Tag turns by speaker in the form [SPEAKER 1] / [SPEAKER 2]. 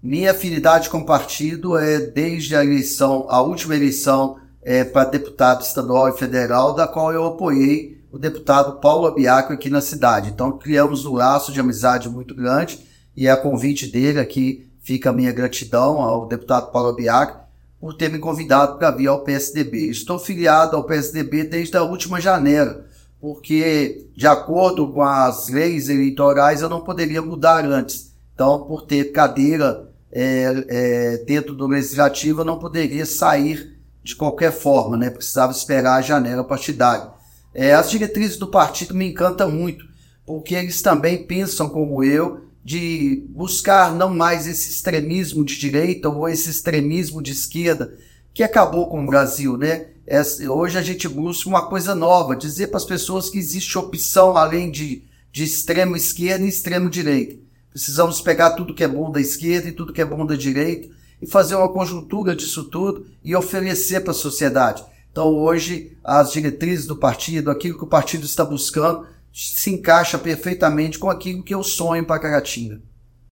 [SPEAKER 1] Minha afinidade com o partido é desde a última eleição para deputado estadual e federal, da qual eu apoiei o deputado Paulo Abiaco aqui na cidade. Então criamos um laço de amizade muito grande e a convite dele aqui fica a minha gratidão ao deputado Paulo Abiaco por ter me convidado para vir ao PSDB. Estou filiado ao PSDB desde a última janela, porque de acordo com as leis eleitorais eu não poderia mudar antes. Então, por ter cadeira dentro do legislativo, eu não poderia sair de qualquer forma, né? Precisava esperar a janela partidária. As diretrizes do partido me encantam muito, porque eles também pensam como eu, de buscar não mais esse extremismo de direita ou esse extremismo de esquerda que acabou com o Brasil, né? Hoje a gente busca uma coisa nova, dizer para as pessoas que existe opção além de extremo esquerda e extremo direita. Precisamos pegar tudo que é bom da esquerda e tudo que é bom da direita e fazer uma conjuntura disso tudo e oferecer para a sociedade. Então hoje as diretrizes do partido, aquilo que o partido está buscando, se encaixa perfeitamente com aquilo que eu sonho para Caratinga.